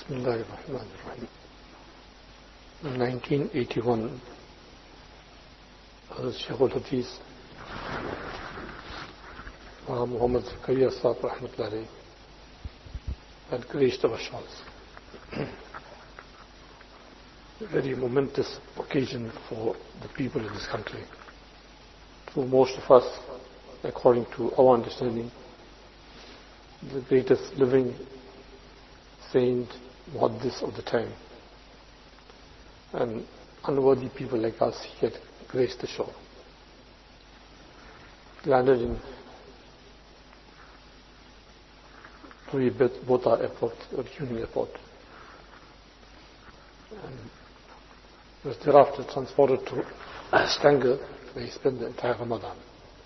Bismillahirrahmanirrahim. In 1981, Shaykh al-Hadith Muhammad Zakaria Sahib Rahmatullahi had graced our shores. A very momentous occasion for the people in this country. To most of us, according to our understanding, the greatest living saint, muhaddis of the time, and unworthy people like us, he had graced the shore. Landed in Bota Airport, or Union Airport, and was thereafter transported to Stanger, where he spent the entire Ramadan.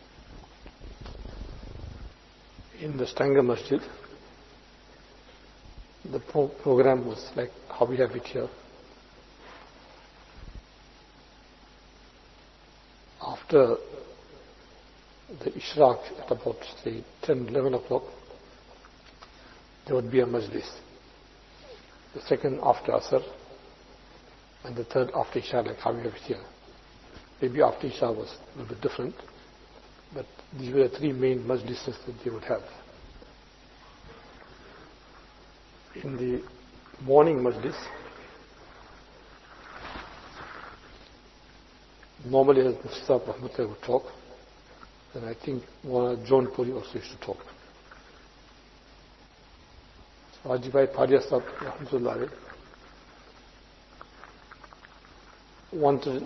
In the Stanger Masjid, the program was like how we have it here. After the Ishraq at about say 10, 11 o'clock, there would be a majlis. The second after Asr, and the third after Isha, like how we have it here. Maybe after Isha was a little bit different, but these were the three main majlises that they would have. In the morning majlis, normally as Mufti Sahib Rahmatullah would talk, and I think John Puri also used to talk. So Haji Bhai Padia Sahib Rahmatullah wanted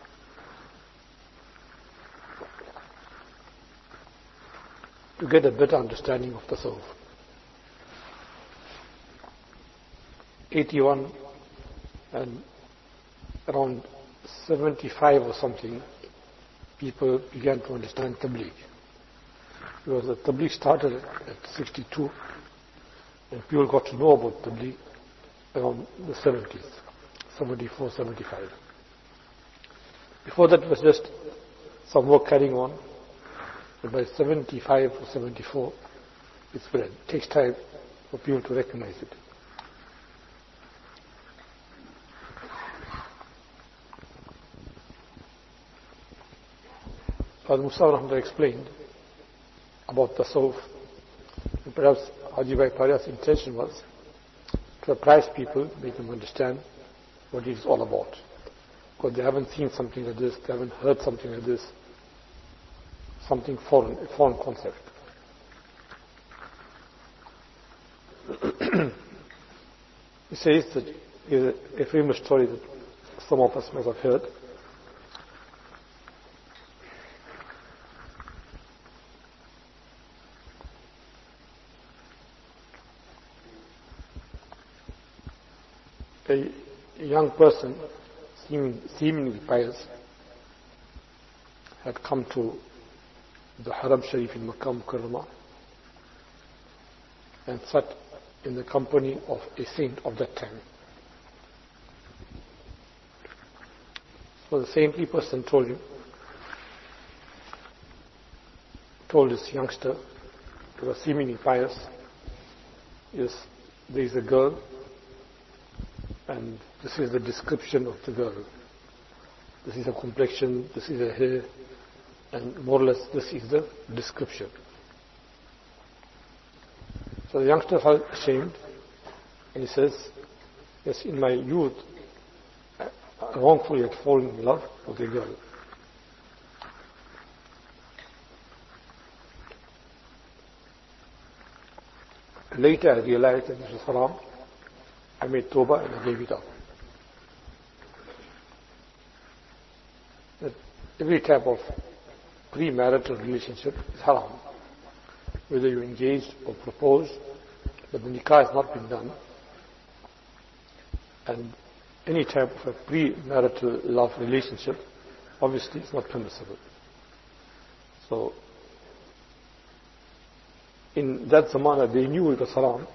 to get a better understanding of the Tasawwuf. 81 and around 75 or something, people began to understand Tabligh. Because the Tabligh started at 62, and people got to know about Tabligh around the 70s, 74, 75. Before that it was just some work carrying on, but by 75 or 74, it spread. It takes time for people to recognize it. As Musa Rahmatullah explained about Tasawwuf, and perhaps Haji Bhai Paria's intention was to apprise people, make them understand what it is all about. Because they haven't seen something like this, they haven't heard something like this, something foreign, a foreign concept. He says that is a famous story that some of us might have heard. A young person, seemingly pious, had come to the Haram Sharif in Makkah Mukarramah and sat in the company of a saint of that time. So the saintly person told this youngster, who was seemingly pious, yes, there is a girl, and this is the description of the girl. This is her complexion, this is her hair, and more or less this is the description. So the youngster felt ashamed, and he says, yes, in my youth, I wrongfully had fallen in love with a girl. Later I realized that this was haram. I made tawbah and I gave it up. That every type of premarital relationship is haram. Whether you engaged or proposed, but the nikah has not been done, and any type of a premarital love relationship obviously is not permissible. So in that zamana they knew it was haram,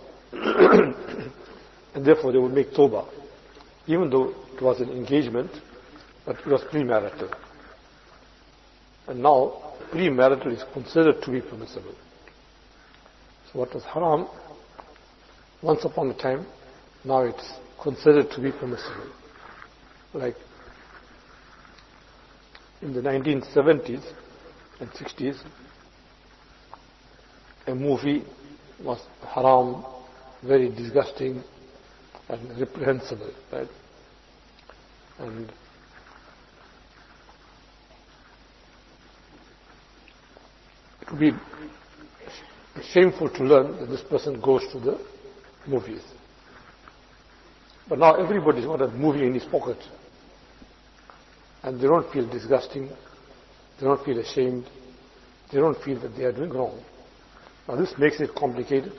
and therefore they would make tawbah, even though it was an engagement, but it was premarital. And now premarital is considered to be permissible. So what was haram once upon a time now it's considered to be permissible. Like in the 1970s and 60s, a movie was haram, very disgusting and reprehensible, right? And it would be shameful to learn that this person goes to the movies. But now everybody's got a movie in his pocket. And they don't feel disgusting, they don't feel ashamed, they don't feel that they are doing wrong. Now this makes it complicated.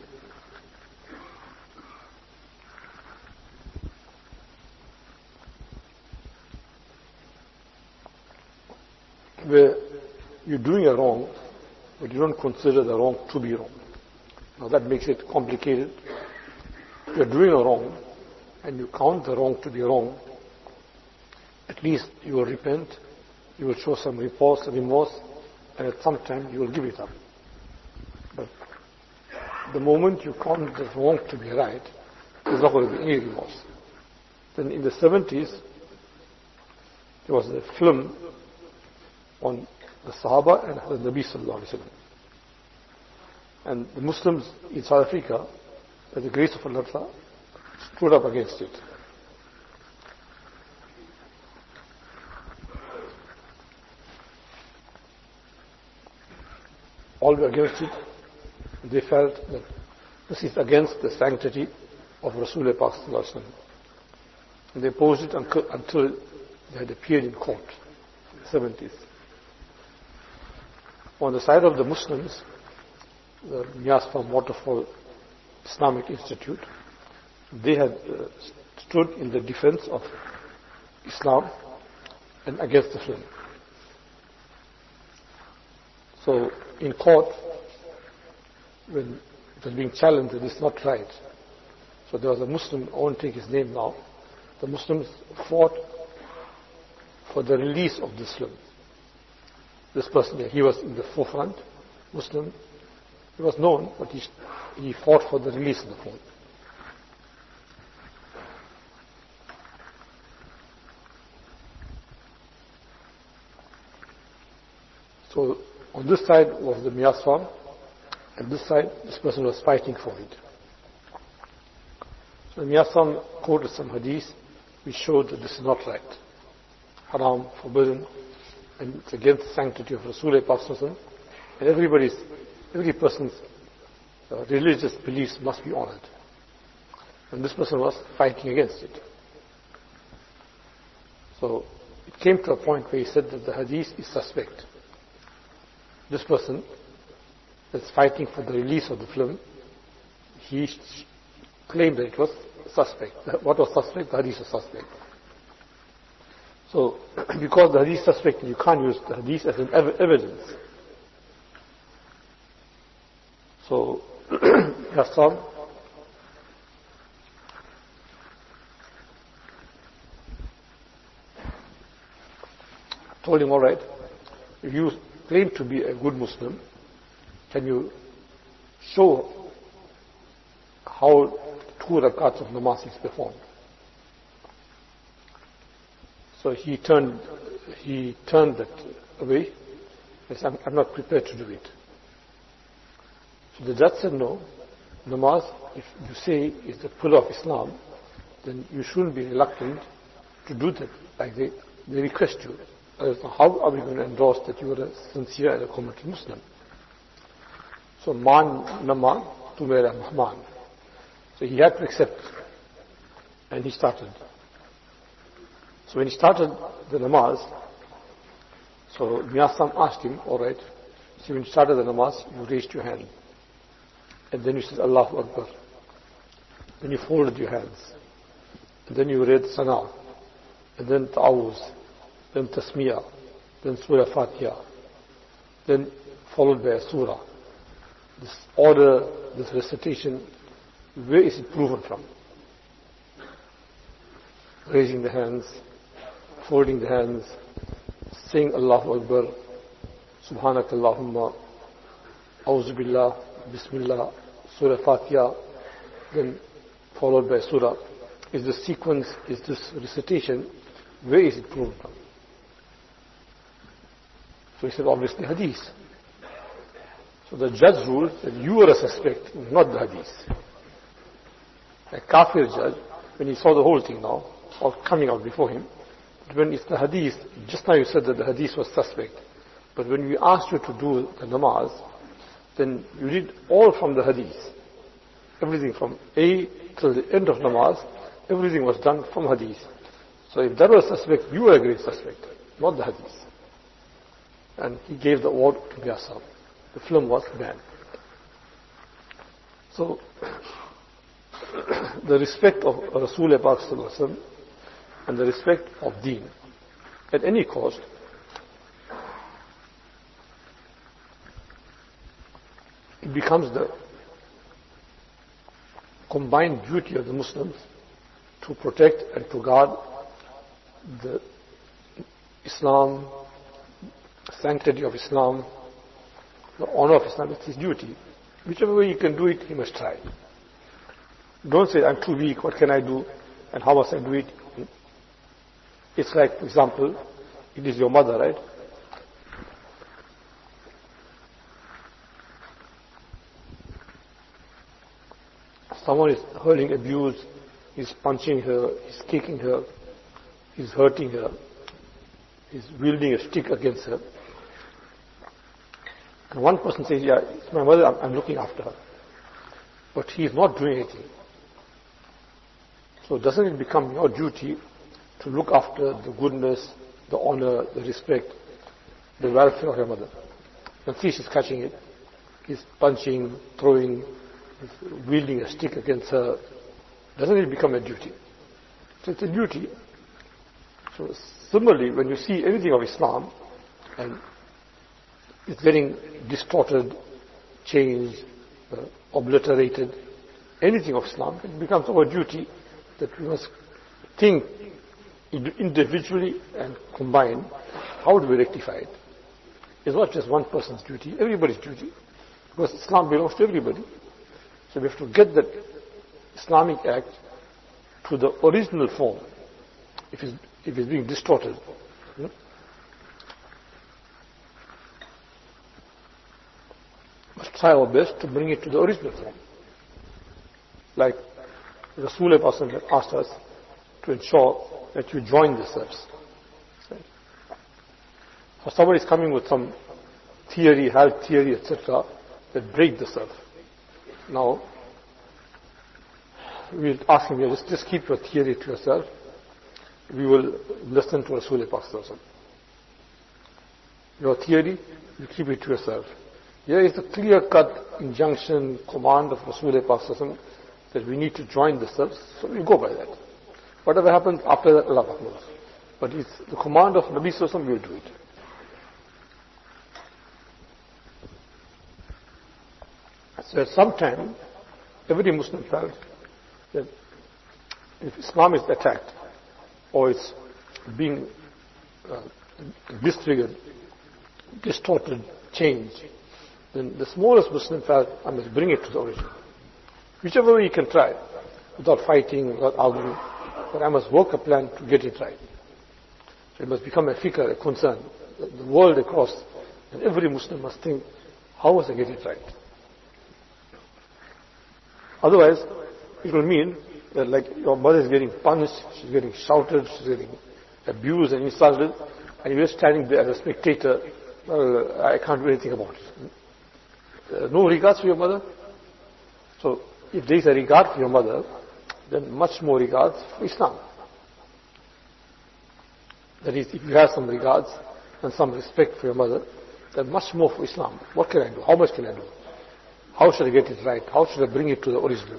Where you're doing a wrong, but you don't consider the wrong to be wrong. Now that makes it complicated. If you're doing a wrong, and you count the wrong to be wrong, at least you will repent, you will show some remorse, and at some time you will give it up. But the moment you count the wrong to be right, there's not going to be any remorse. Then in the 70s, there was a film on the Sahaba and the Nabi Sallallahu Alaihi Wasallam. And the Muslims in South Africa, by the grace of Allah, stood up against it. All were against it. They felt that this is against the sanctity of Rasulullah Sallallahu Alaihi Wasallam. And they opposed it until they had appeared in court in the 70s. On the side of the Muslims, the Nias from Waterfall Islamic Institute, they had stood in the defense of Islam and against the film. So in court, when it was being challenged that it's not right, so there was a Muslim, I won't take his name now, the Muslims fought for the release of this film. This person, he was in the forefront, Muslim, he was known, but he fought for the release of the film. So on this side was the Miyas farm, and this side, this person was fighting for it. So the Miyas farm quoted some hadith which showed that this is not right. Haram, forbidden, and it's against the sanctity of Rasulullah, and every person's religious beliefs must be honored. And this person was fighting against it. So it came to a point where he said that the hadith is suspect. This person that's fighting for the release of the film, he claimed that it was suspect. What was suspect? The hadith was suspect. So, because the hadith is suspect, you can't use the hadith as an evidence. So, Hassan told him, all right, if you claim to be a good Muslim, can you show how 2 rakats of namaz is performed? So he turned that away. He said, I'm not prepared to do it. So the judge said, no, namaz, if you say is the pillar of Islam, then you shouldn't be reluctant to do that. Like they request you. How are we going to endorse that you are a sincere and a committed Muslim? So, man nama tu mera mahman. So he had to accept. And he started. So when he started the namaz, so Miyasam asked him, all right, so when you started the namaz, you raised your hand. And then you said, Allahu Akbar. Then you folded your hands. And then you read Sana. And then Ta'awuz. Then Tasmiyah. Then Surah Fatiha. Then followed by a Surah. This order, this recitation, where is it proven from? Raising the hands, folding the hands, saying Allahu Akbar, Subhanak Allahumma, Auzu Billah, Bismillah, Surah Fatiha, then followed by Surah. is this sequence, is this recitation, where is it proven from? So he said, obviously hadith. So the judge ruled that you were a suspect, not the hadith. A kafir judge, when he saw the whole thing now, all coming out before him, when it's the hadith, just now you said that the hadith was suspect, but when we asked you to do the namaz, then you did all from the hadith. Everything from A till the end of namaz, everything was done from hadith. So if that was suspect, you were a great suspect, not the hadith. And he gave the award to Yasar. The film was banned. So, the respect of Rasul Pak and the respect of Deen at any cost it becomes the combined duty of the Muslims to protect and to guard the Islam, sanctity of Islam, the honor of Islam. It's his duty. Whichever way he can do it, he must try. Don't say, I'm too weak, what can I do, and how must I do it? It's like, for example, it is your mother, right? Someone is hurling abuse, he's punching her, he's kicking her, he's hurting her, he's wielding a stick against her. And one person says, yeah, it's my mother, I'm looking after her. But he is not doing anything. So doesn't it become your duty to look after the goodness, the honor, the respect, the welfare of your mother? And see she's catching it. He's punching, throwing, he's wielding a stick against her. Doesn't it become a duty? So it's a duty. So similarly, when you see anything of Islam and it's getting distorted, changed, obliterated, anything of Islam, it becomes our duty that we must think individually and combine how do we rectify it. It's not just one person's duty, everybody's duty, because Islam belongs to everybody. So we have to get that Islamic act to the original form. If it's being distorted, must try our best to bring it to the original form. Like Rasul asked us to ensure that you join the serves. So somebody is coming with some theory, health theory, etc., that break the serve. Now, we'll ask him, just keep your theory to yourself. We will listen to Rasul Pak. Your theory, you keep it to yourself. Here is a clear-cut injunction, command of Rasul Pak that we need to join the serves, so we go by that. Whatever happens after that, Allah knows. But it's the command of Nabi Sallallahu we will do it. So at some time, every Muslim felt that if Islam is attacked, or it's being disfigured, distorted, changed, then the smallest Muslim felt, I must bring it to the origin. Whichever way you can try, without fighting, without arguing, but I must work a plan to get it right. So it must become a fikr, a concern. The world across, and every Muslim must think, how must I get it right? Otherwise, it will mean that like your mother is getting punished, she's getting shouted, she's getting abused and insulted, and you're standing there as a spectator, well, I can't do anything about it. No regards for your mother. So, if there is a regard for your mother, then much more regards for Islam. That is, if you have some regards and some respect for your mother, then much more for Islam. What can I do? How much can I do? How should I get it right? How should I bring it to the original?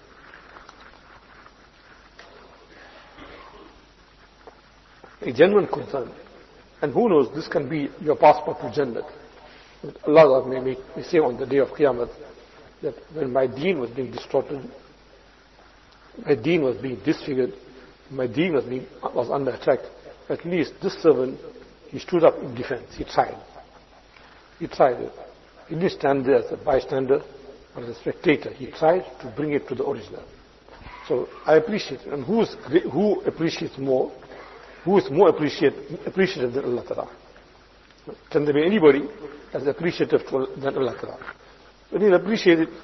A genuine concern. And who knows, this can be your passport to Jannah. Allah may say on the day of Qiyamah that when my deen was being distorted, my deen was being disfigured, my deen was under attack, at least this servant, he stood up in defense. He tried. He tried it. He didn't stand there as a bystander or as a spectator. He tried to bring it to the original. So I appreciate it. And who appreciates more? Who is more appreciative than Allah Ta'ala? Can there be anybody as appreciative than Allah Ta'ala? When you appreciate it,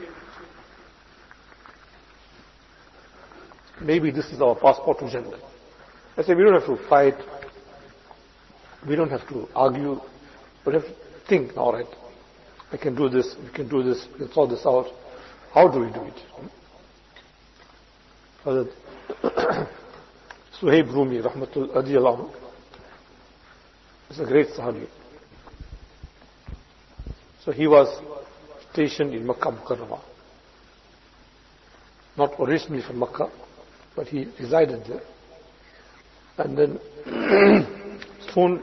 maybe this is our passport to Jannah. I say we don't have to fight, we don't have to argue, we have to think, all right, I can do this, we can do this, we can sort this out. How do we do it? Suhaib Rumi, Rahmatul Adiyallahu, is a great Sahabi. So he was stationed in Makkah Mukarramah. Not originally from Makkah, but he resided there. And then soon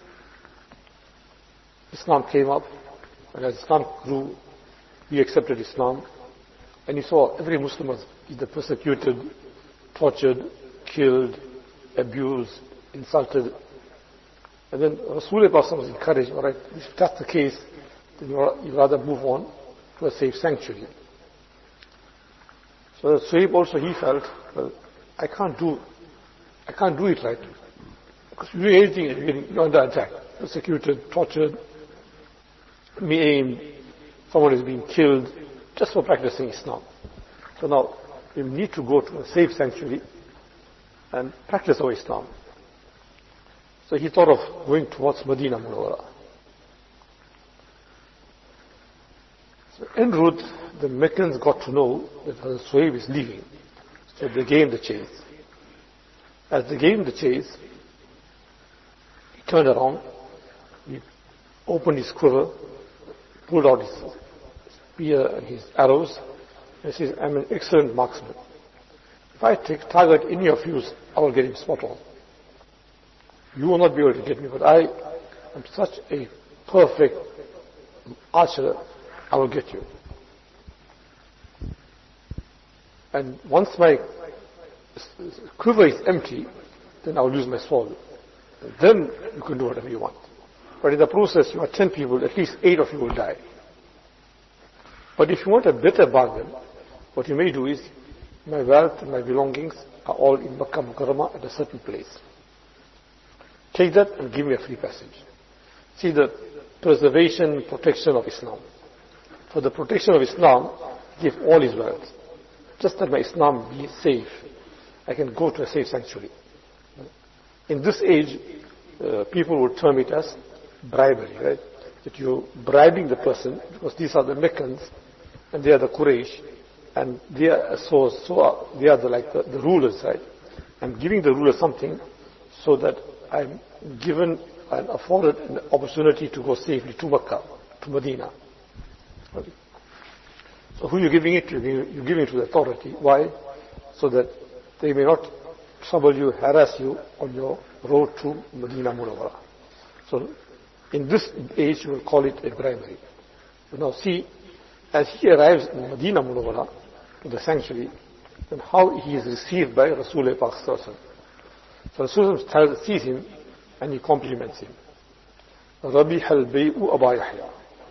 Islam came up, and as Islam grew, he accepted Islam, and he saw every Muslim was either persecuted, tortured, killed, abused, insulted. And then Rasulullah was encouraged, all right, if that's the case, then you rather move on to a safe sanctuary. So Suhaib also, he felt, well, I can't do it right. Because you do anything, you're under attack, persecuted, tortured, maimed, someone is being killed just for practicing Islam. So now we need to go to a safe sanctuary and practice our Islam. So he thought of going towards Medina Munawwara. So en route, the Meccans got to know that Suhaib is leaving. So they gave him the chase. As they gave him the chase, he turned around, he opened his quiver, pulled out his spear and his arrows, and says, I'm an excellent marksman. If I target any of you, I will get him spot on. You will not be able to get me, but I am such a perfect archer, I will get you. And once my quiver is empty, then I will use my sword. And then you can do whatever you want. But in the process, you are 10 people, at least 8 of you will die. But if you want a better bargain, what you may do is, my wealth and my belongings are all in Makkah Mukarramah at a certain place. Take that and give me a free passage. See the preservation, protection of Islam. For the protection of Islam, give all his wealth. Just that my Islam be safe, I can go to a safe sanctuary. In this age, people would term it as bribery, right? That you're bribing the person, because these are the Meccans, and they are the Quraysh, and they are they are the rulers, right? I'm giving the ruler something so that I'm given and afforded an opportunity to go safely to Makkah, to Medina. Okay. So who are you giving it to? You're giving it to the authority. Why? So that they may not trouble you, harass you on your road to Medina Munawwara. So in this age you will call it a bribery. So now see, as he arrives in Medina Munawwara, to the sanctuary, then how he is received by Rasulullah Pak Sallallahu Alaihi Wasallam. So Rasulullah sees him and he compliments him. Rabih al-Bay'u Aba Yahya.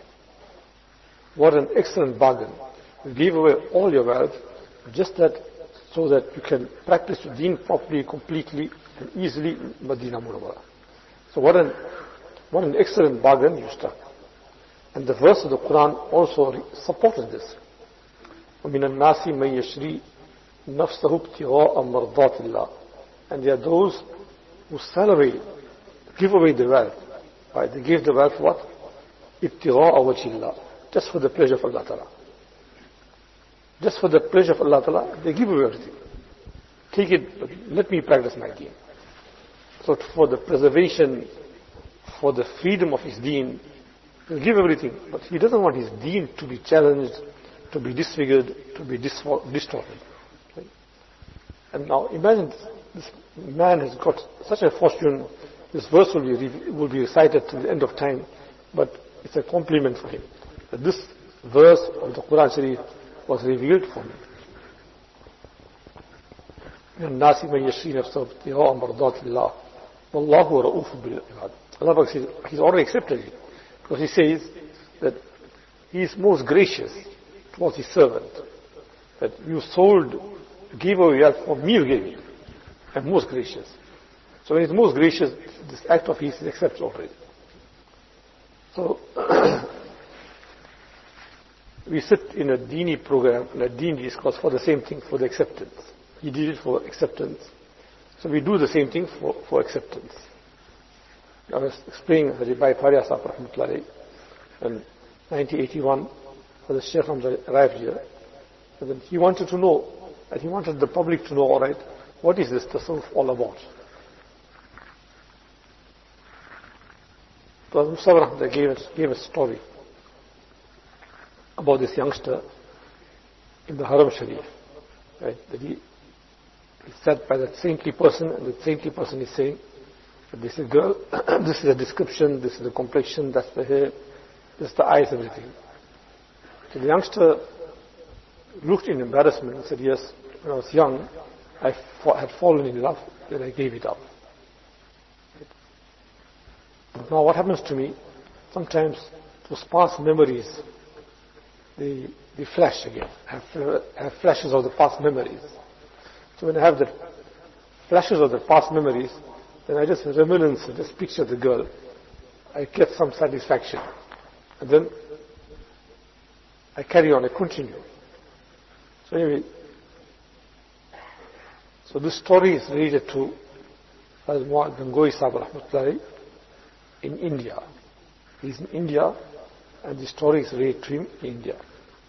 What an excellent bargain. You give away all your wealth, just that, so that you can practice your deen properly, completely, and easily in Medina Munawwara. So what an excellent bargain you struck. And the verse of the Quran also supported this. وَمِنَ النَّاسِ مَنْ يَشْرِي نَفْسَهُ ابْتِغَاءَ مَرْضَاتِ اللَّهِ. And there are those who sell away, give away the wealth. Right? They give the wealth what? ابْتِغَاءَ وَجْهِ اللَّهِ. Just for the pleasure of Allah Ta'ala. Just for the pleasure of Allah Ta'ala, they give away everything. Take it, but let me practice my deen. So for the preservation, for the freedom of his deen, he'll give everything. But he doesn't want his deen to be challenged, to be disfigured, to be distorted. Right? And now imagine this man has got such a fortune, this verse will be recited till the end of time, but it's a compliment for him. That this verse of the Quran Sharif was revealed for him. الناس من يشري نفسه ابتغاء مرضات الله والله رؤوف بالعباد. Allah says he's already accepted it, because he says that he is most gracious towards his servant, that you sold gave away wealth for mere giving, and most gracious. So when he's most gracious, this act of his is accepted already. So we sit in a Deeni program, in a Deen discourse for the same thing, for the acceptance. He did it for acceptance. So we do the same thing for acceptance. I was explaining Haji Bhai Faria Sahib Rahmatullahi in 1981, when the Sheikh Hamza arrived here. And then he wanted to know, and he wanted the public to know, all right, what is this tasawwuf all about? So Musa Rahmatullahi gave a story about this youngster in the Haram Sharif. Right? That he said by that saintly person, and the saintly person is saying, that this is a girl, this is a description, this is the complexion, that's the hair, this is the eyes, everything. So the youngster looked in embarrassment and said, yes, when I was young, I had fallen in love, then I gave it up. But now what happens to me, sometimes those past memories, they flash again. I have flashes of the past memories. So when I have the flashes of the past memories, then I just reminisce, just picture the girl. I get some satisfaction. And then I carry on, I continue. So anyway, so this story is related to Hazrat Mu'adh Gangohi Sahib Rahmatullahi in India. He's in India, and the story is related to him in India.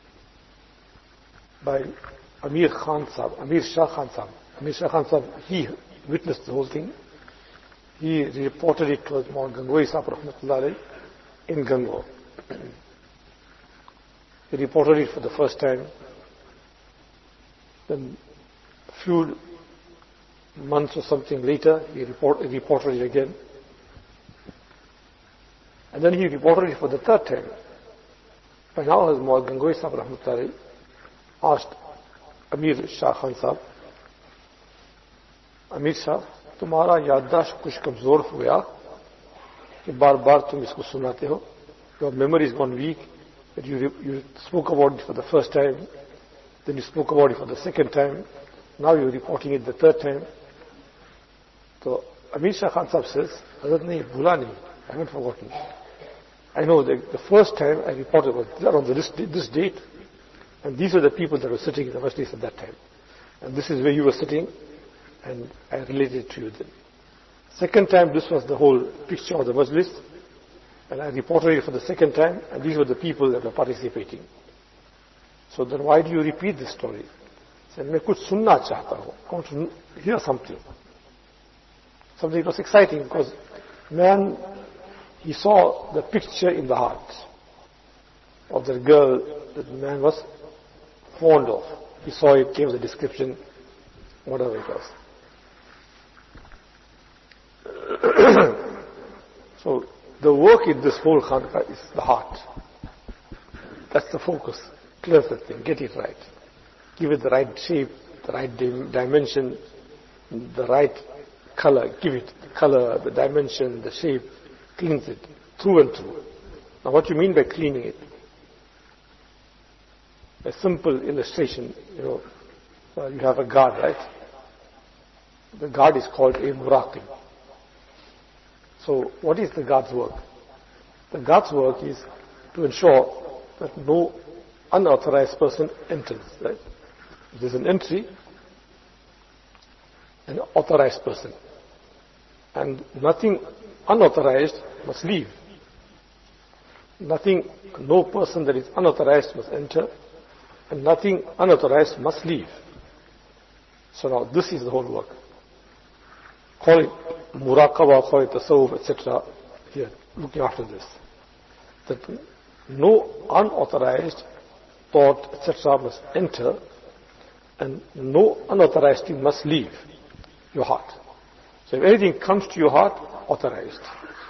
By Amir Shah Khan Sahib. Amir Shah Khan Sahib, he witnessed the whole thing. He reported it to Mu'adh Gangohi Sahib Rahmatullahi in Gango. He reported it for the first time. Then a few months or something later, he reported it again. And then he reported it for the third time. By now, as Mu'adh Gangohi Sahib Rahmatullahi asked Amir Shah Khan Sahib, Amir Shah, तुम्हारा याददाश्त कुछ कमजोर हो गया कि बार बार तुम इसको सुनाते हो. Your memory is gone weak. That you spoke about it for the first time, then you spoke about it for the second time, now you're reporting it the third time. So Amir Shah Khan Sahib says, Hazrat nahi, bhula nahi, I haven't forgotten. I know that the first time I reported was on this date, and these were the people that were sitting in the majlis at that time. And this is where you were sitting, and I related it to you then. Second time, this was the whole picture of the majlis, and I reported it for the second time, and these were the people that were participating. So then why do you repeat this story? He said, मैं कुछ सुनना चाहता हूँ. I want to hear something. Something that was exciting, because man, he saw the picture in the heart of the girl that the man was fond of. He saw it, gave the description, whatever it was. So the work in this whole khanqa is the heart. That's the focus. Clear the thing, get it right. Give it the right shape, the right dimension, the right color. Give it the color, the dimension, the shape. Cleanse it through and through. Now what you mean by cleaning it? A simple illustration, you have a guard, right? The guard is called a muraqib. So what is the guard's work? The guard's work is to ensure that no unauthorized person enters, right? If there's an entry, an authorized person. And nothing unauthorized must leave. No person that is unauthorized must enter, and nothing unauthorized must leave. So now this is the whole work. Call it muraqabah, call it tasawwuf, etc. Here, looking after this. That no unauthorized thought, etc. must enter, and no unauthorized thing must leave your heart. So if anything comes to your heart, authorized.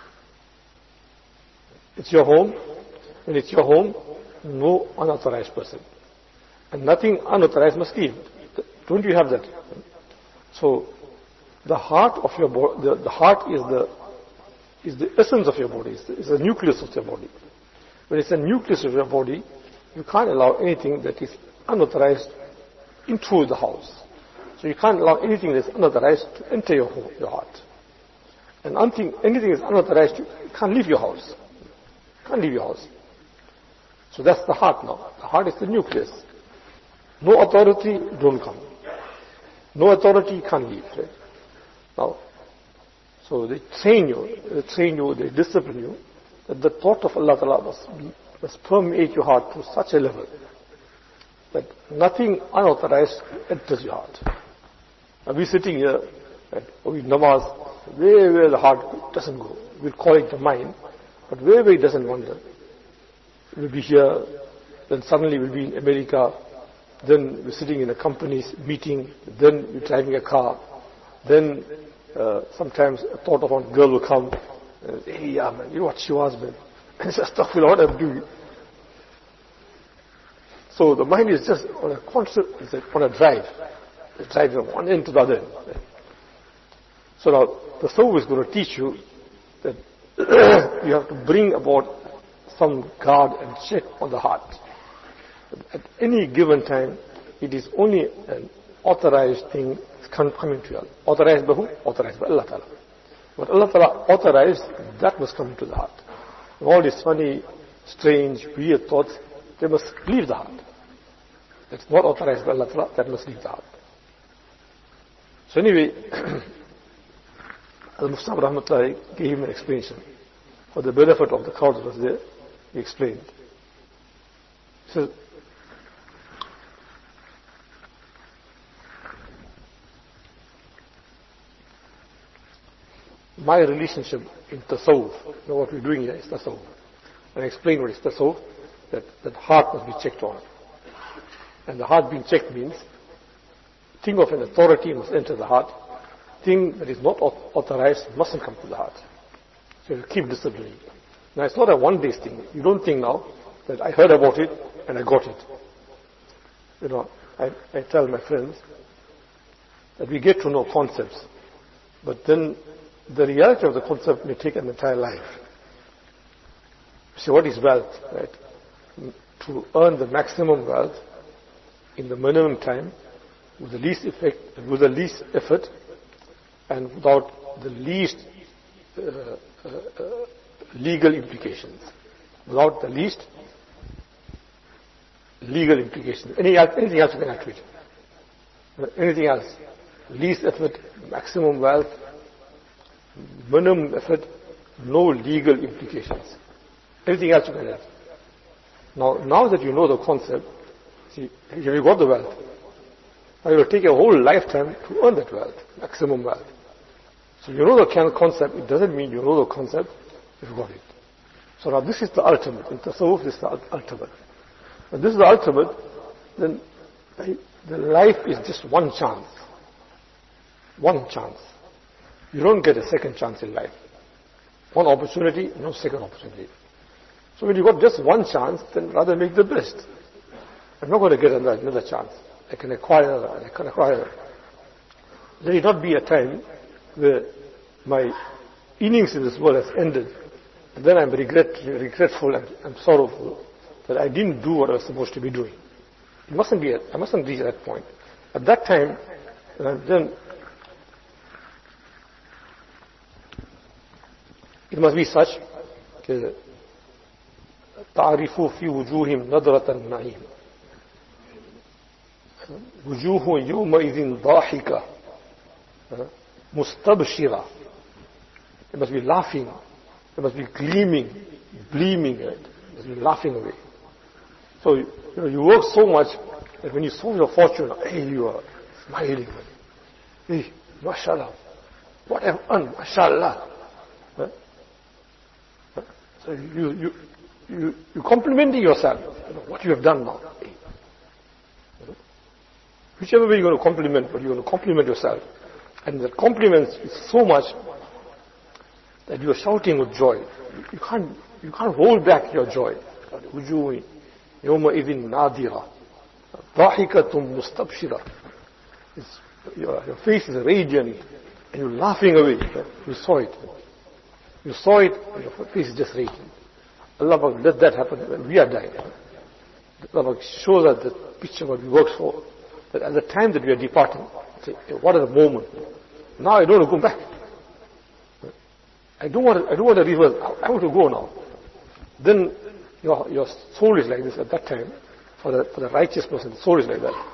It's your home. When it's your home, no unauthorized person. And nothing unauthorized must leave. Don't you have that? So the heart of your body, the heart is the essence of your body. It's the nucleus of your body. When it's the nucleus of your body, you can't allow anything that is unauthorized into the house. So you can't allow anything that's unauthorized to enter your home, your heart. And anything that's unauthorized, you can't leave your house. You can't leave your house. So that's the heart now. The heart is the nucleus. No authority, don't come. No authority, can't leave. Right? Now, so they train you, they discipline you, that the thought of Allah Ta'ala must permeate your heart to such a level that nothing unauthorized enters your heart. Now we're sitting here, and we namaz, where the heart doesn't go. We'll call it the mind, but where it doesn't wander. We'll be here, then suddenly we'll be in America, then we're sitting in a company's meeting, then we're driving a car, then sometimes a thought of one girl will come, and say, hey, yeah, man, you know what she was, man? And it's just stuff will not have doing. So the mind is just on a constant, on a drive. It's driving from one end to the other end. So now, the Soul is going to teach you that you have to bring about some guard and check on the heart. At any given time, it is only an authorized thing coming to you. Authorized by who? Authorized by Allah Ta'ala. What Allah Ta'ala authorized, that must come to the heart. And all these funny, strange, weird thoughts, they must leave the heart. That's not authorized by Allah Ta'ala, that must leave the heart. So anyway, Al-Mufti Rahmatullah gave him an explanation. For the benefit of the crowd that was there, he explained. He says, my relationship in tasawwuf, you know what we're doing here is tasawwuf. And I explain what is tasawwuf, that heart must be checked on. And the heart being checked means, thing of an authority must enter the heart, thing that is not authorized mustn't come to the heart. So you keep disciplining. Now it's not a one-day thing. You don't think now that I heard about it and I got it. You know, I tell my friends that we get to know concepts, but then the reality of the concept may take an entire life. See, what is wealth, right? To earn the maximum wealth in the minimum time, with the least effort, and without the least legal implications. Without the least legal implications. Anything else you can add to it. Anything else. Least effort, maximum wealth, minimum effort, no legal implications. Anything else you can add. Now that you know the concept, see, you got the wealth. Now it will take a whole lifetime to earn that wealth, maximum wealth. So you know the concept, it doesn't mean you know the concept, you've got it. So now this is the ultimate. In Tasawwuf, this is the ultimate. When this is the ultimate, then the life is just one chance. One chance. You don't get a second chance in life. One opportunity, no second opportunity. So when you got just one chance, then rather make the best. I'm not going to get another chance. I can acquire, Let it not be a time where my innings in this world has ended, and then I'm regretful and I'm sorrowful that I didn't do what I was supposed to be doing. I mustn't reach that point. At that time, then it must be such that تعرف في وجوههم نظرة النعيم وجوه يومئذ ضاحكة مستبشرة. It must be laughing. It must be gleaming, gleaming. It must be laughing away. So you work so much that when you saw your fortune, hey, you are smiling. Hey, mashallah, what have I earned, mashallah. So you complimenting yourself, what you have done now. Whichever way you're going to compliment, but you're going to compliment yourself. And the compliments is so much that you are shouting with joy. You can't hold back your joy. وجوه يومئذ ناضرة ضاحكة مستبشرة. Your face is radiant and you're laughing away. You saw it. You saw it and your face is just radiant. Allah let that happen when we are dying. Allah shows us the picture what we worked for. That at the time that we are departing, Say, what is the moment? Now I don't want to go back. I don't want to reverse. I want to go now. Then your soul is like this at that time. For the righteous person, the soul is like that.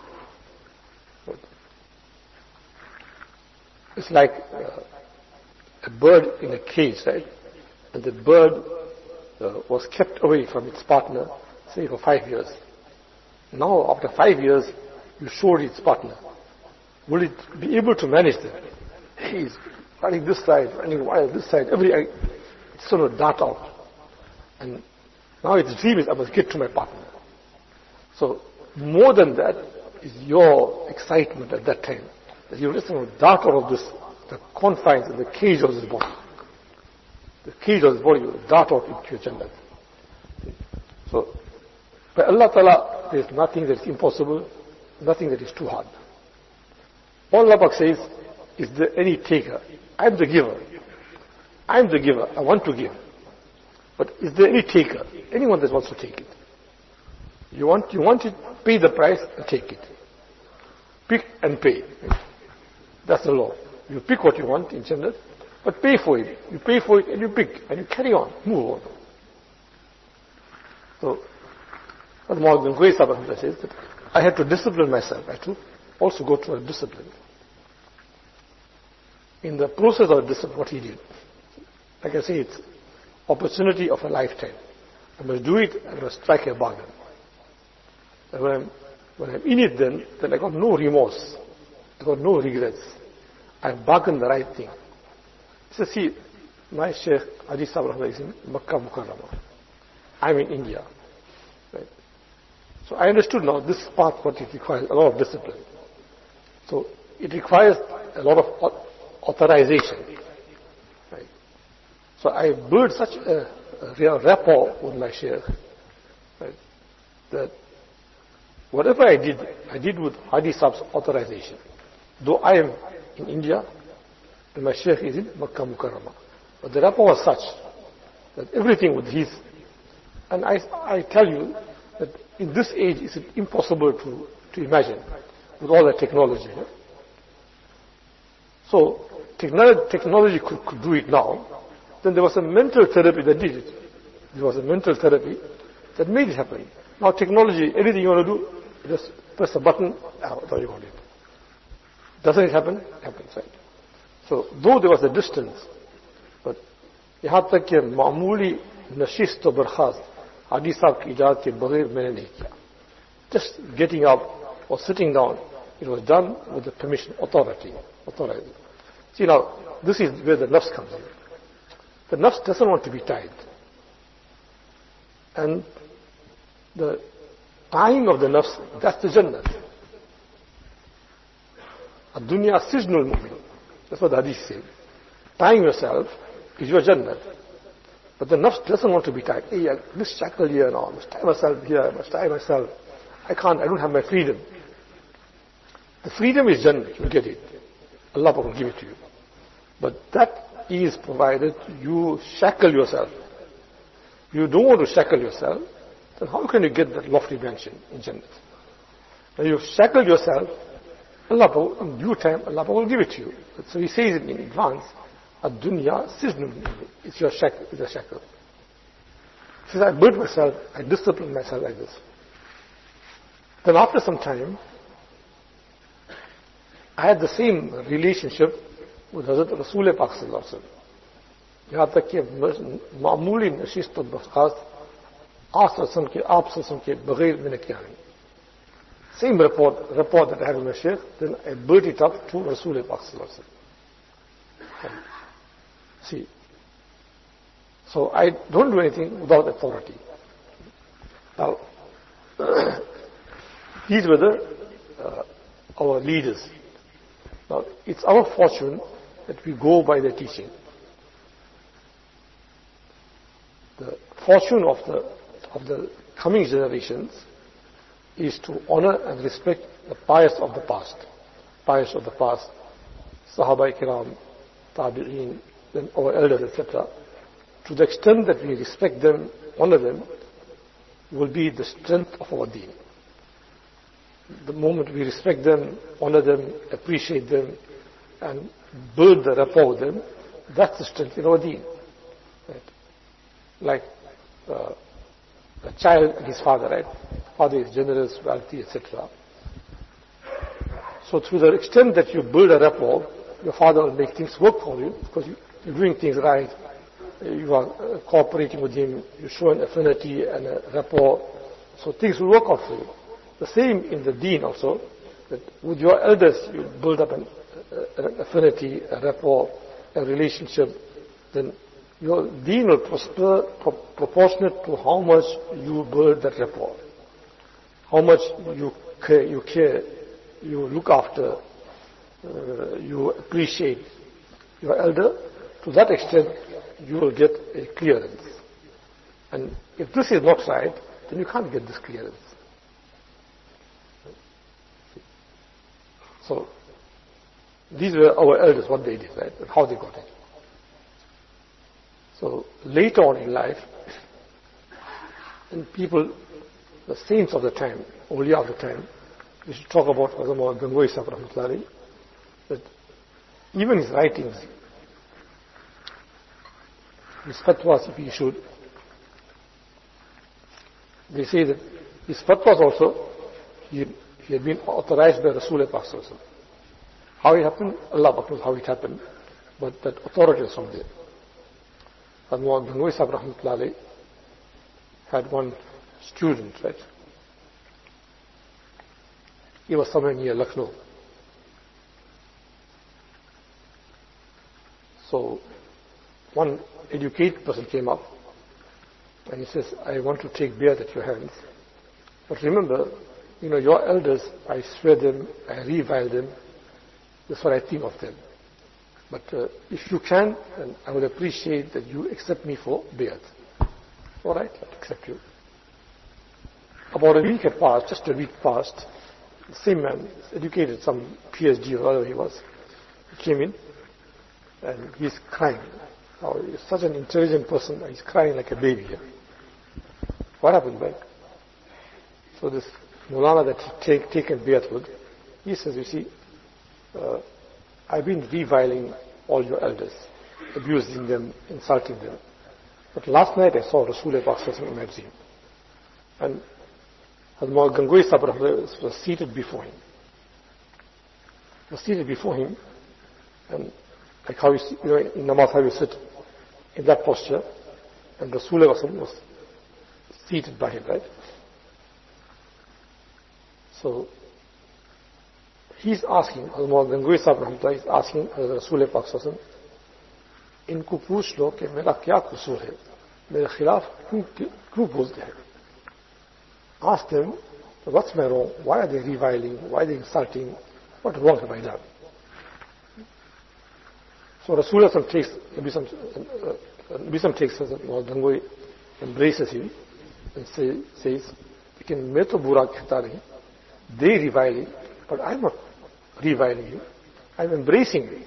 It's like a bird in a cage, right? And the bird was kept away from its partner, say for 5 years. Now, after 5 years, you showed its partner. Will it be able to manage that? He's running this side, running wild this side, it's sort of dart out. And now its dream is, I must get to my partner. So, more than that is your excitement at that time. That you just dart out of this, the confines and the cage of this body. The cage of this body, you dart out into your Jannah. So, by Allah Ta'ala, there is nothing that is impossible, nothing that is too hard. All Allah says, is there any taker? I am the giver. I am the giver. I want to give. But is there any taker? Anyone that wants to take it? You want it, pay the price and take it. Pick and pay. That's the law. You pick what you want in Jannah, but pay for it. You pay for it and you pick and you carry on, move on. So, as Muhammad bin Qais says that I had to discipline myself. I had to also go through a discipline. In the process of discipline, what he did, like I say, it's opportunity of a lifetime. I must do it, I must strike a bargain. And when I'm in it then I got no remorse. I got no regrets. I bargained the right thing. So see, my Sheikh Haji Sahib is in Makkah Mukarramah. I'm in India. Right? So I understood now this path, what it requires, a lot of discipline. So it requires a lot of authorization. Right? So I built such a real rapport with my Sheikh, right, that whatever I did with Hadi Sahib's authorization. Though I am in India, and my Sheikh is in Makkah Mukarramah. But the rapport was such that everything with his, and I tell you that in this age it's impossible to imagine with all the technology. So technology could do it now. Then there was a mental therapy that did it. There was a mental therapy that made it happen. Now technology, anything you want to do, just press a button, that's all you want to do. Doesn't it happen? It happens, right? So, though there was a distance, but यहाँ तक कि मामूली नशिस्त और बर्खास्त हादी साहब की इजाज़त के बगैर मैंने नहीं किया. Just getting up or sitting down, it was done with the permission, authority. See now, this is where the nafs comes in. The nafs doesn't want to be tied. And the tying of the nafs, that's the Jannah. Ad-dunya sijnul mu'min. That's what the hadith says. Tying yourself is your Jannah. But the nafs doesn't want to be tied. Hey, this shackle here now, I must tie myself here, I must tie myself. I don't have my freedom. The freedom is Jannah, you get it. Allah will give it to you. But that is provided you shackle yourself. You don't want to shackle yourself, then how can you get that lofty mansion in Jannah? Now you shackle yourself, Allah, in due time, Allah will give it to you. So he says it in advance, Ad-dunya sijnun, it's your shackle, it's a shackle. He says, I built myself, I disciplined myself like this. Then after some time, I had the same relationship with Hazrat Rasul Pak Sallallahu Alaihi Wasallam. यहाँ तक कि मामूली नशिस्त और बर्खास्त आप सत्संग के बगैर मैंने किया नहीं. Same report that I had with my Sheikh, then I built it up to Rasul Pak Sallallahu Alaihi Wasallam. See, so I don't do anything without authority. Now, these were our leaders. Now, it's our fortune that we go by their teaching. The fortune of the coming generations is to honor and respect the pious of the past. Sahaba Kiram, Tabi'een, then our elders, etc. To the extent that we respect them, honor them, will be the strength of our deen. The moment we respect them, honor them, appreciate them, and build the rapport with them, that's the strength in our deen. Right? Like a child and his father, right? Father is generous, wealthy, etc. So to the extent that you build a rapport, your father will make things work for you because you're doing things right. You are cooperating with him, you show an affinity and a rapport, so things will work out for you. The same in the deen also, that with your elders you build up an affinity, a rapport, a relationship, then your deen will prosper proportionate to how much you build that rapport, how much you care, you look after, you appreciate your elder. To that extent, you will get a clearance. And if this is not right, then you can't get this clearance. So, these were our elders, what they did, right, and how they got it. So, later on in life, and people, the saints of the time, awliya of the time, we should talk about Hazrat Gangohi Sahib Rahmatullahi, that even his writings, his fatwas if he issued, they say that his fatwas also, he had been authorized by Rasulullah Pak Sallallahu Alaihi Wasallam. How it happened, Allah knows how it happened, but that authority is from there. Hazrat Gangohi Sahib Rahmatullahi had one student, right? He was somewhere near Lucknow. So, one educated person came up and he says, I want to take bayat at your hands. But remember, your elders, I swear them, I revile them. That's what I think of them. But if you can, then I would appreciate that you accept me for bayat. All right, I'll accept you. About a week had passed, just a week passed. The same man, educated, some PhD or whatever he was, he came in and he's crying. Now, he's such an intelligent person, he's crying like a baby here. What happened, right? So this Mulana that he taken bayat with, he says, you see, I've been reviling all your elders, abusing them, insulting them. But last night I saw Rasulullah Pak Sallallahu Alaihi Wasallam in magazine. And Hazrat Gangohi Sahib was seated before him. He was seated before him, and like how you see, in namaz how you sit in that posture, and Rasulullah was seated by him, right? So he's asking, Hazrat Gangohi Sahib is asking Rasulullah Pak Sallallahu Alaihi Wasallam, इनको पूछ लो कि मेरा क्या कसूर है, मेरे खिलाफ क्यों बोलते हैं? Ask them, what's my wrong? Why are they reviling? Why are they insulting? What wrong have I done? So Rasulullah takes, Nabisam takes Gangohi, embraces him and says, लेकिन मैं तो बुरा कहता नहीं, they reviling, but I'm not reviling you, I'm embracing you.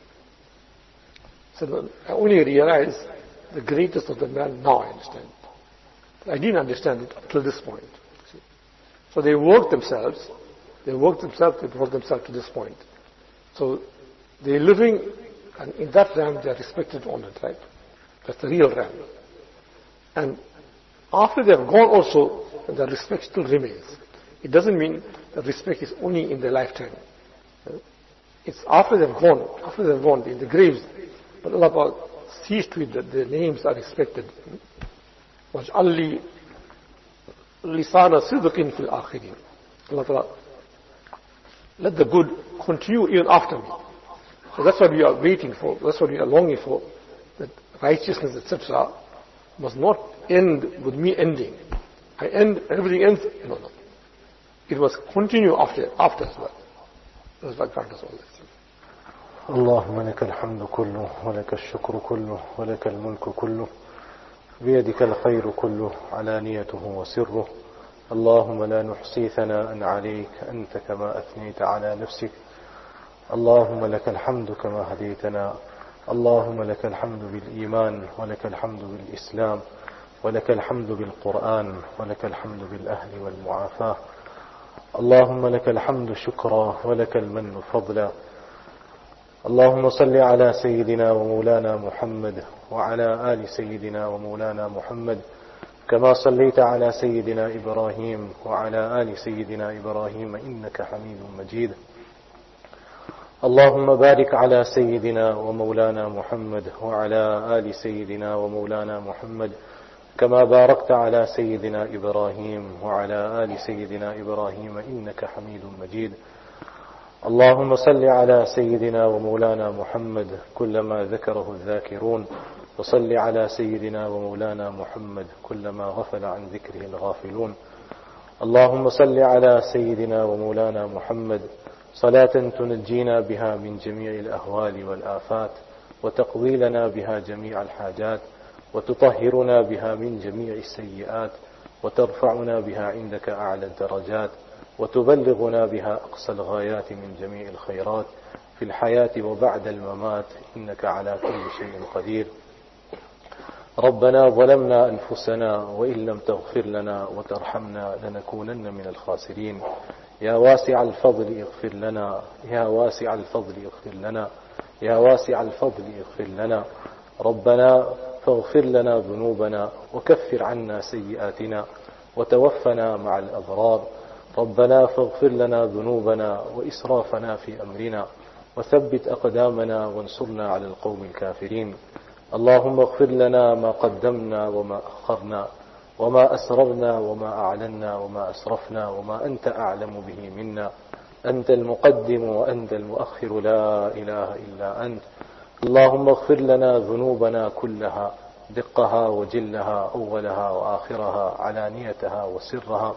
So I only realize the greatness of the man now, I understand. I didn't understand it until this point. So they worked themselves to this point. So they're living, and in that realm they are respected, honored, right? That's the real realm. And after they have gone also, the respect still remains. It doesn't mean that respect is only in their lifetime. It's after they've gone in the graves. But Allah sees to it that their names are respected. وَاجْعَلْ لِي لِسَانَ صِدْقٍ فِي الْآخِرِينَ. Allah Ta'ala, let the good continue even after me. So that's what we are waiting for, that's what we are longing for, that righteousness, etc. must not end with me ending. I end, everything ends. No. It must continue after as well. That's what grant us all this. اللهم لك الحمد كله ولك الشكر كله ولك الملك كله بيدك الخير كله علانيته وسره. اللهم لا نحصي ثناء عليك أنت كما أثنيت على نفسك. اللهم لك الحمد كما هديتنا. اللهم لك الحمد بالإيمان ولك الحمد بالإسلام ولك الحمد بالقرآن ولك الحمد بالأهل والمعافاة. اللهم لك الحمد شكرا ولك المن فضلا. اللهم صل على سيدنا ومولانا محمد وعلى آل سيدنا ومولانا محمد كما صليت على سيدنا إبراهيم وعلى آل سيدنا إبراهيم إنك حميد مجيد. اللهم بارك على سيدنا ومولانا محمد وعلى آل سيدنا ومولانا محمد كما باركت على سيدنا إبراهيم وعلى آل سيدنا إبراهيم إنك حميد مجيد. اللهم صل على سيدنا ومولانا محمد كلما ذكره الذاكرون، وصل على سيدنا ومولانا محمد كلما غفل عن ذكره الغافلون. اللهم صل على سيدنا ومولانا محمد صلاة تنجينا بها من جميع الأهوال والآفات، وتقضي لنا بها جميع الحاجات، وتطهرنا بها من جميع السيئات، وترفعنا بها عندك أعلى الدرجات، وتبلغنا بها أقصى الغايات من جميع الخيرات في الحياة وبعد الممات، إنك على كل شيء قدير. ربنا ظلمنا أنفسنا وإن لم تغفر لنا وترحمنا لنكونن من الخاسرين. يا واسع الفضل اغفر لنا، يا واسع الفضل اغفر لنا، يا واسع الفضل اغفر لنا. ربنا فاغفر لنا ذنوبنا وكفر عنا سيئاتنا وتوفنا مع الأبرار. ربنا فاغفر لنا ذنوبنا وإسرافنا في أمرنا وثبت أقدامنا وانصرنا على القوم الكافرين. اللهم اغفر لنا ما قدمنا وما أخرنا وما أسررنا وما أعلنا وما أسرفنا وما أنت أعلم به منا. أنت المقدم وأنت المؤخر، لا إله إلا أنت. اللهم اغفر لنا ذنوبنا كلها، دقها وجلها، أولها وآخرها، علانيتها وسرها.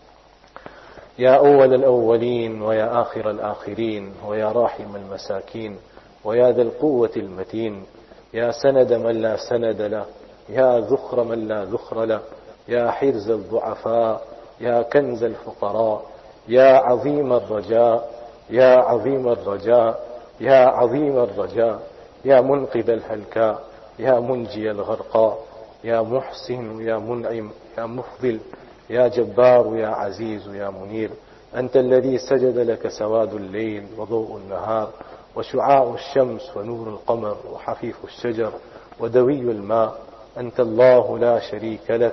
يا أول الأولين ويا آخر الآخرين ويا راحم المساكين ويا ذا القوة المتين، يا سند من لا سند له، يا ذخر من لا ذخر له، يا حرز الضعفاء، يا كنز الفقراء، يا عظيم الرجاء، يا عظيم الرجاء، يا عظيم الرجاء، يا منقذ الهلكاء، يا منجي الغرقاء، يا محسن يا منعم يا مفضل، يا جبار يا عزيز يا منير. أنت الذي سجد لك سواد الليل وضوء النهار وشعاع الشمس ونور القمر وحفيف الشجر ودوي الماء. أنت الله لا شريك لك.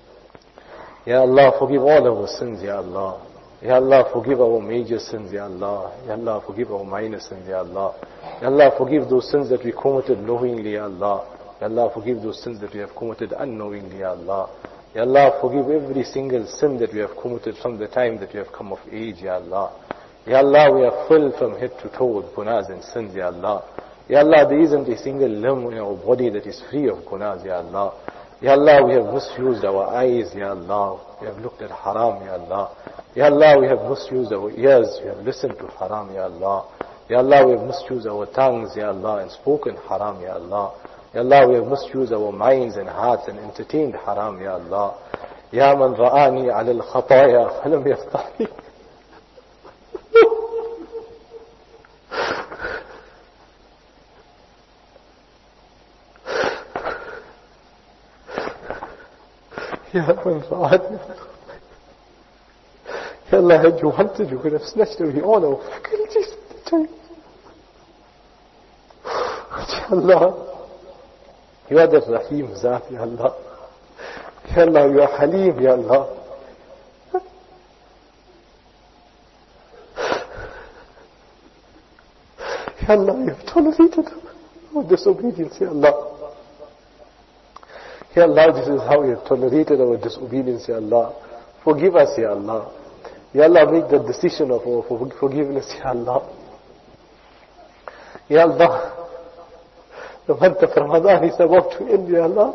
Ya Allah, forgive all our sins, Ya Allah. Ya Allah, forgive our major sins, Ya Allah. Ya Allah, forgive our minor sins, Ya Allah. Ya Allah, forgive those sins that we committed knowingly, Ya Allah. Ya Allah, forgive those sins that we have committed unknowingly, Ya Allah. Ya Allah, forgive every single sin that we have committed from the time that we have come of age, Ya Allah. Ya Allah, we are filled from head to toe with gunas and sins, Ya Allah. Ya Allah, there isn't a single limb in our body that is free of gunas, Ya Allah. Ya Allah, we have misused our eyes, Ya Allah. We have looked at haram, Ya Allah. Ya Allah, we have misused our ears. We have listened to haram, Ya Allah. Ya Allah, we have misused our tongues, Ya Allah, and spoken haram, Ya Allah. Ya Allah, we have misused our minds and hearts and entertained haram, Ya Allah. Ya man ra'ani ala al-khataya falam yaftahni. Ya man ra'ani. Ya Allah, had you wanted, you could have snatched away all our faculties at the time. Ya Allah, you are the Rahim Zat, Ya Allah. Ya Allah, you are Halim, Ya Allah. Ya Allah, you have tolerated our disobedience, Ya Allah. Ya Allah, this is how you have tolerated our disobedience, Ya Allah. Forgive us, Ya Allah. Ya Allah, make the decision of our forgiveness, Ya Allah. Ya Allah, the month of Ramadan is about to end, Ya Allah.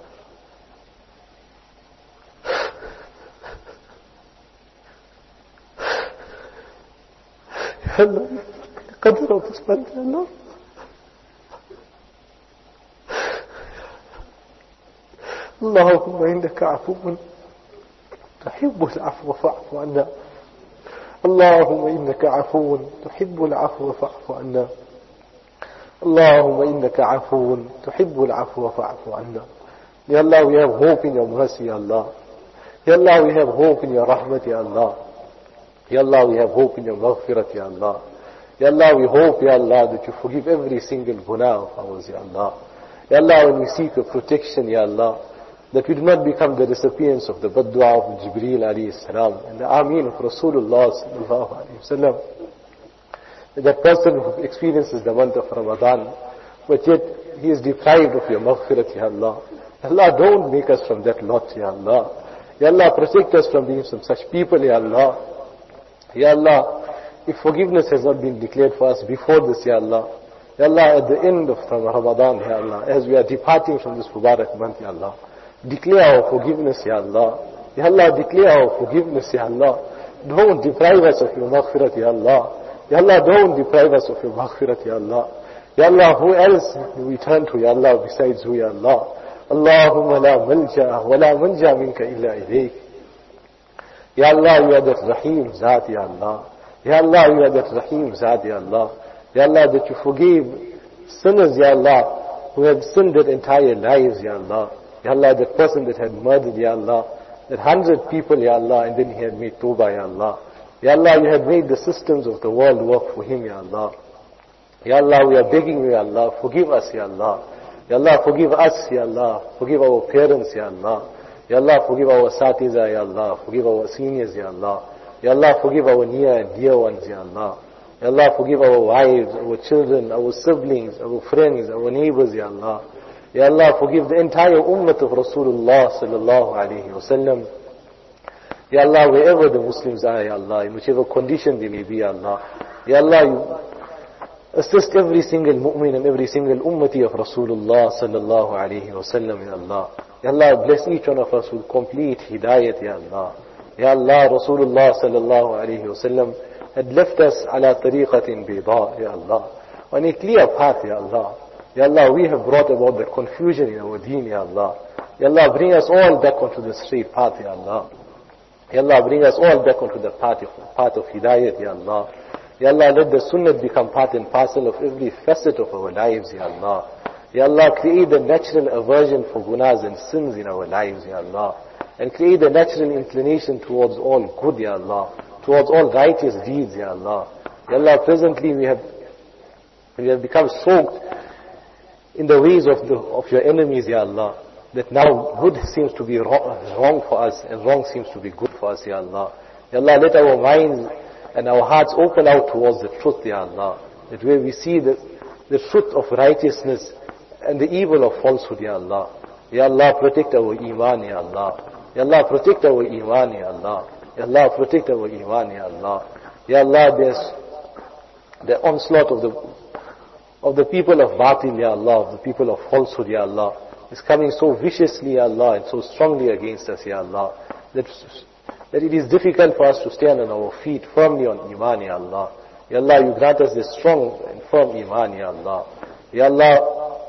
Ya Allah, the qadr of this month, Ya Allah. اللهم إنك عفو تحب العفو فاعف عنا. اللهم إنك عفو تحب العفو فاعف عنا. اللهم إنك عفو تحب العفو فاعف عنا. Ya Allah, we have hope in your mercy, Ya Allah. Ya Allah, we have hope in your rahmat, Ya Allah. Ya Allah, we have hope in your maghfirat, Ya Allah. Ya Allah, we hope, Ya Allah, that you forgive every single guna of ours, Ya Allah. Ya Allah, when we seek your protection, Ya Allah, that we do not become the recipients of the bad-dua of Jibreel alayhi salam and the Ameen of Rasulullah sallallahu alayhi wa sallam. That person who experiences the month of Ramadan, but yet he is deprived of your maghfirat, Ya Allah. Ya Allah, don't make us from that lot, Ya Allah. Ya Allah, protect us from being from such people, Ya Allah. Ya Allah, if forgiveness has not been declared for us before this, Ya Allah, Ya Allah, at the end of Ramadan, Ya Allah, as we are departing from this Mubarak month, Ya Allah, declare our forgiveness, Ya Allah. Ya Allah, declare our forgiveness, Ya Allah. Don't deprive us of your maghfirat, Ya Allah. Ya Allah, don't deprive us of your maghfirat, Ya Allah. Ya Allah, who else do we turn to, Ya Allah, besides you, Ya Allah? Allahumma la malja wa la manja minka illa ilayk. Ya Allah, you are that Rahim Zat, Ya Allah. Ya Allah, you are that Rahim Zat, Ya Allah. Ya Allah, that you forgive sinners, Ya Allah, who have sinned their entire lives, Ya Allah. Ya Allah, that person that had murdered, Ya Allah, that 100 people, Ya Allah, and then he had made tawbah, Ya Allah. Ya Allah, you had made the systems of the world work for him, Ya Allah. Ya Allah, we are begging you, Ya Allah, forgive us, Ya Allah. Ya Allah, forgive us, Ya Allah. Forgive our parents, Ya Allah. Ya Allah, forgive our Satiza, Ya Allah. Forgive our seniors, Ya Allah. Ya Allah, forgive our near and dear ones, Ya Allah. Ya Allah, forgive our wives, our children, our siblings, our friends, our neighbors, Ya Allah. Ya Allah, forgive the entire ummah of Rasulullah sallallahu alayhi wa sallam. Ya Allah, wherever the Muslims are, Ya Allah, in whichever condition they may be, Ya Allah. Ya Allah, you assist every single mu'min and every single ummati of Rasulullah sallallahu alayhi wa sallam, Ya Allah. Ya Allah, bless each one of us with complete hidayat, Ya Allah. Ya Allah, Rasulullah sallallahu alayhi wa sallam had left us ala tariqatin bida, Ya Allah. On a clear path, Ya Allah. Ya Allah, we have brought about the confusion in our deen, Ya Allah. Ya Allah, bring us all back onto the straight path, Ya Allah. Ya Allah, bring us all back onto the path of hidayat, Ya Allah. Ya Allah, let the sunnah become part and parcel of every facet of our lives, Ya Allah. Ya Allah, create the natural aversion for gunas and sins in our lives, Ya Allah. And create the natural inclination towards all good, Ya Allah. Towards all righteous deeds, Ya Allah. Ya Allah, presently we have become soaked in the ways of your enemies, Ya Allah. That now good seems to be wrong for us and wrong seems to be good for us, Ya Allah. Ya Allah, let our minds and our hearts open out towards the truth, Ya Allah. That way we see the truth of righteousness and the evil of falsehood, Ya Allah. Ya Allah, protect our iman, Ya Allah. Ya Allah, protect our iman, Ya Allah. Ya Allah, protect our iman, Ya Allah. Ya Allah, there's the onslaught of the people of batil, Ya Allah, of the people of falsehood, Ya Allah, is coming so viciously, Ya Allah, and so strongly against us, Ya Allah, that it is difficult for us to stand on our feet firmly on iman, Ya Allah. Ya Allah, you grant us this strong and firm iman, Ya Allah. Ya Allah,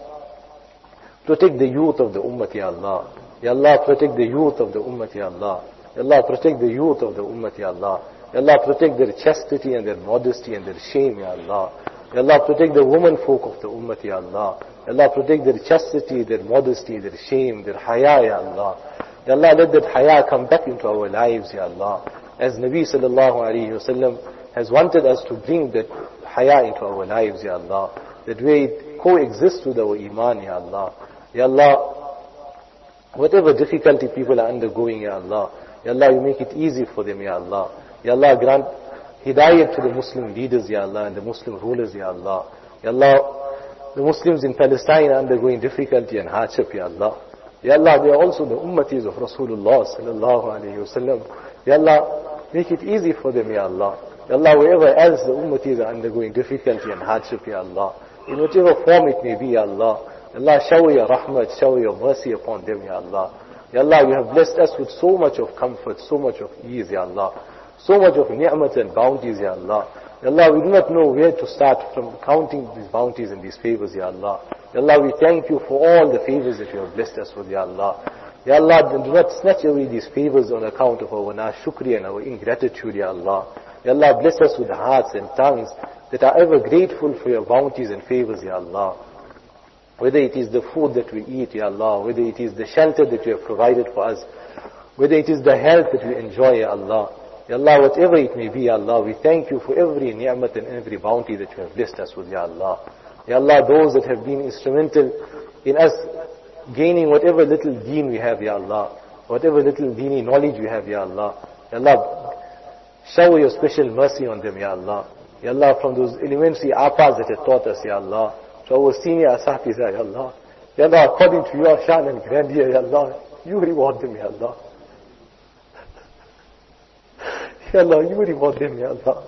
protect the youth of the ummah, Ya Allah. Ya Allah, protect the youth of the ummah, Ya Allah. Ya Allah, protect the youth of the ummah, Ya Allah. Ya Allah, protect their chastity and their modesty and their shame, Ya Allah. Ya Allah, protect the women folk of the ummah, Ya Allah. Ya Allah, protect their chastity, their modesty, their shame, their haya, Ya Allah. Ya Allah, let that haya come back into our lives, Ya Allah. As Nabi sallallahu alayhi wa sallam has wanted us to bring that haya into our lives, Ya Allah. That way it coexists with our iman, Ya Allah. Ya Allah, whatever difficulty people are undergoing, Ya Allah. Ya Allah, you make it easy for them, Ya Allah. Ya Allah, grant hidayat to the Muslim leaders, Ya Allah, and the Muslim rulers, Ya Allah. Ya Allah, the Muslims in Palestine are undergoing difficulty and hardship, Ya Allah. Ya Allah, they are also the ummatis of Rasulullah sallallahu alayhi wa sallam. Ya Allah, make it easy for them, Ya Allah. Ya Allah, wherever else the ummatis are undergoing difficulty and hardship, Ya Allah, in whichever form it may be, Ya Allah. Ya Allah, shower your rahmat, shower your mercy upon them, Ya Allah. Ya Allah, you have blessed us with so much of comfort, so much of ease, Ya Allah. So much of ni'mat and bounties, Ya Allah. Ya Allah, we do not know where to start from counting these bounties and these favors, Ya Allah. Ya Allah, we thank you for all the favors that you have blessed us with, Ya Allah. Ya Allah, do not snatch away these favors on account of our nashukri and our ingratitude, Ya Allah. Ya Allah, bless us with hearts and tongues that are ever grateful for your bounties and favors, Ya Allah. Whether it is the food that we eat, Ya Allah, whether it is the shelter that you have provided for us, whether it is the health that we enjoy, Ya Allah. Ya Allah, whatever it may be, Ya Allah, we thank you for every ni'mat and every bounty that you have blessed us with, Ya Allah. Ya Allah, those that have been instrumental in us gaining whatever little deen we have, Ya Allah, whatever little deeni knowledge we have, Ya Allah. Ya Allah, shower your special mercy on them, Ya Allah. Ya Allah, from those elementary apas that have taught us, Ya Allah, to our senior asatiza, Ya Allah. Ya Allah, according to your shan and grandeur, Ya Allah, you reward them, Ya Allah. Ya Allah, you reward them, Ya Allah.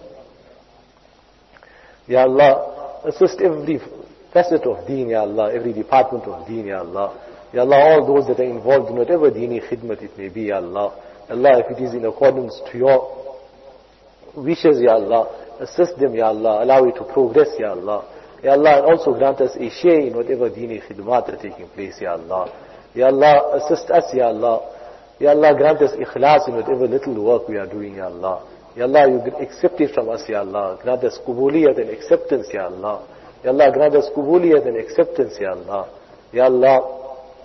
Ya Allah, assist every facet of deen, Ya Allah, every department of deen, Ya Allah. Ya Allah, all those that are involved in whatever deeni khidmat it may be, Ya Allah. Ya Allah, if it is in accordance to your wishes, Ya Allah, assist them, Ya Allah, allow it to progress, Ya Allah. Ya Allah, and also grant us a share in whatever deeni khidmat are taking place, Ya Allah. Ya Allah, assist us, Ya Allah. Ya Allah, grant us ikhlas in whatever little work we are doing, Ya Allah. Ya Allah, you accept it from us, Ya Allah. Grant us qubuliyat and acceptance, Ya Allah. Ya Allah, grant us qubuliyat and acceptance, Ya Allah. Ya Allah,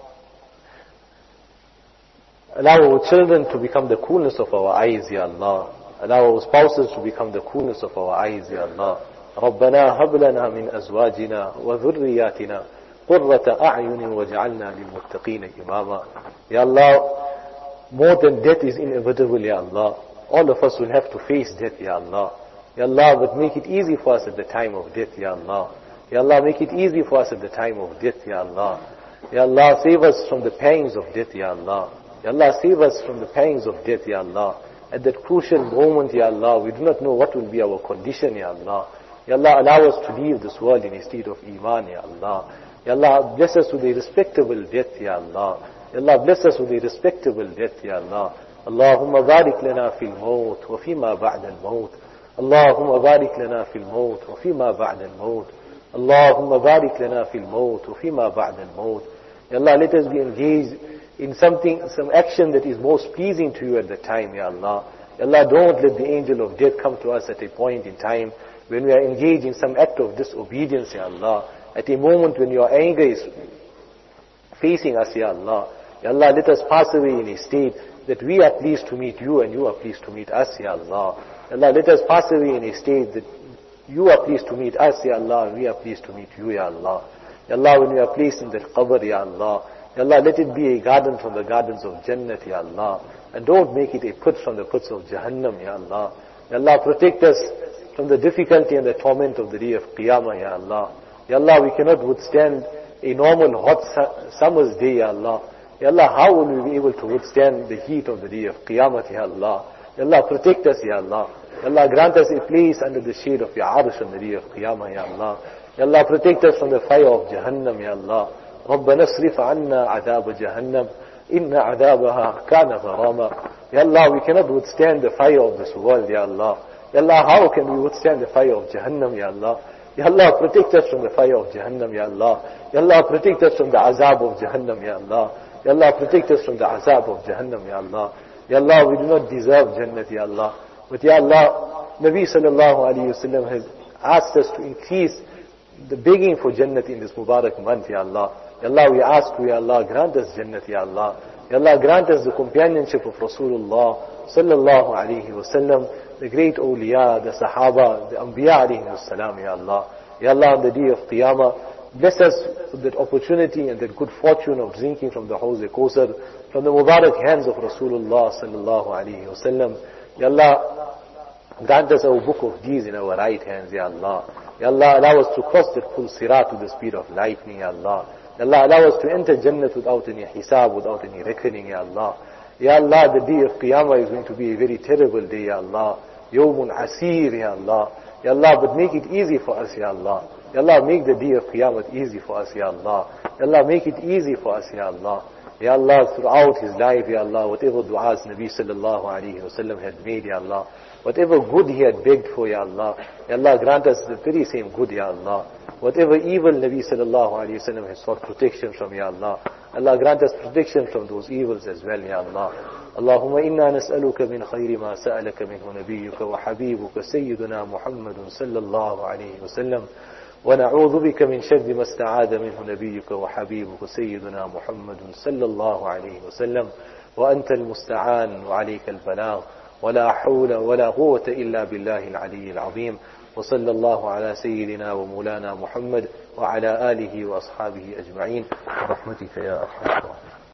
allow our children to become the coolness of our eyes, Ya Allah. Allow our spouses to become the coolness of our eyes, Ya Allah. ربنا هب لنا من أزواجنا وذرياتنا قرة أعين وجعلنا للمتقين إماما. Ya Allah, more than death is inevitable, Ya Allah. All of us will have to face death, Ya Allah. Ya Allah, but make it easy for us at the time of death, Ya Allah. Ya Allah, make it easy for us at the time of death, Ya Allah. Ya Allah, save us from the pangs of death, Ya Allah. Ya Allah, save us from the pangs of death, Ya Allah. At that crucial moment, Ya Allah, we do not know what will be our condition, Ya Allah. Ya Allah, allow us to leave this world in a state of iman, Ya Allah. Ya Allah, bless us with a respectable death, Ya Allah. Ya Allah, bless us with a respectable death, Ya Allah. Allahumma barik lana fil maut wa fima ba'da al-maut. Allahumma barik lana fil maut wa fima ba'da al-maut. Allahumma barik lana fil maut wa fima ba'da al-maut. Ya Allah, let us be engaged in something, some action that is most pleasing to you at the time, Ya Allah. Ya Allah, don't let the angel of death come to us at a point in time when we are engaged in some act of disobedience, Ya Allah. At a moment when your anger is facing us, Ya Allah. Ya Allah, let us pass away in a state that we are pleased to meet you and you are pleased to meet us, Ya Allah. Ya Allah, let us pass away in a state that you are pleased to meet us, Ya Allah, and we are pleased to meet you, Ya Allah. Ya Allah, when we are placed in that qabr, Ya Allah, Ya Allah, let it be a garden from the gardens of Jannat, Ya Allah. And don't make it a pit from the pits of Jahannam, Ya Allah. Ya Allah, protect us from the difficulty and the torment of the day of Qiyamah, Ya Allah. Ya Allah, we cannot withstand a normal hot summer's day, Ya Allah. Ya Allah, how will we be able to withstand the heat of the day of Qiyamah, Ya Allah? Ya Allah, protect us, Ya Allah. Ya Allah, grant us a place under the shade of your arsh on the day of Qiyamah, Ya Allah. Ya Allah, protect us from the fire of Jahannam, Ya Allah. ربنا اصرف عنا عذاب جهنم إن عذابها كان غراما. Ya Allah, we cannot withstand the fire of this world, Ya Allah. Ya Allah, how can we withstand the fire of Jahannam, Ya Allah? Ya Allah, protect us from the fire of Jahannam, Ya Allah. Ya Allah, protect us from the azab of Jahannam, Ya Allah. Ya Allah, protect us from the azab of Jahannam, Ya Allah. Ya Allah, we do not deserve Jannat, Ya Allah. But Ya Allah, Nabi sallallahu alayhi wa sallam has asked us to increase the begging for Jannat in this Mubarak month, Ya Allah. Ya Allah, we ask you, Ya Allah, grant us Jannat, Ya Allah. Ya Allah, grant us the companionship of Rasulullah sallallahu alayhi wa sallam, the great awliya, the Sahaba, the Anbiya alayhi salam, Ya Allah. Ya Allah, on the day of Qiyamah, bless us with that opportunity and that good fortune of drinking from the Hawz al-Kawthar, from the Mubarak hands of Rasulullah sallallahu alayhi wa sallam. Ya Allah, grant us our book of deeds in our right hands, Ya Allah. Ya Allah, allow us to cross that full sirat with the speed of lightning, Ya Allah. Ya Allah, allow us to enter Jannat without any hisab, without any reckoning, Ya Allah. Ya Allah, the day of Qiyamah is going to be a very terrible day, Ya Allah. Yawmun asir, Ya Allah. Ya Allah, but make it easy for us, Ya Allah. Ya Allah, make the day of Qiyamah easy for us, Ya Allah. Ya Allah, make it easy for us, Ya Allah. Ya Allah, throughout his life, Ya Allah, whatever du'as Nabi sallallahu alayhi wa sallam had made, Ya Allah, whatever good he had begged for, Ya Allah, Ya Allah, grant us the very same good, Ya Allah. Whatever evil Nabi sallallahu alayhi wa sallam has sought protection from, Ya Allah, Allah, grant us protection from those evils as well, Ya Allah. اللهم إنا نسألك من خير ما سألك منه نبيك وحبيبك سيدنا محمد صلى الله عليه وسلم ونعوذ بك من شر ما استعاذ منه نبيك وحبيبك سيدنا محمد صلى الله عليه وسلم وأنت المستعان وعليك البلاغ ولا حول ولا قوة إلا بالله العلي العظيم. وصلى الله على سيدنا ومولانا محمد وعلى آله وأصحابه أجمعين برحمتك يا أرحم الراحمين.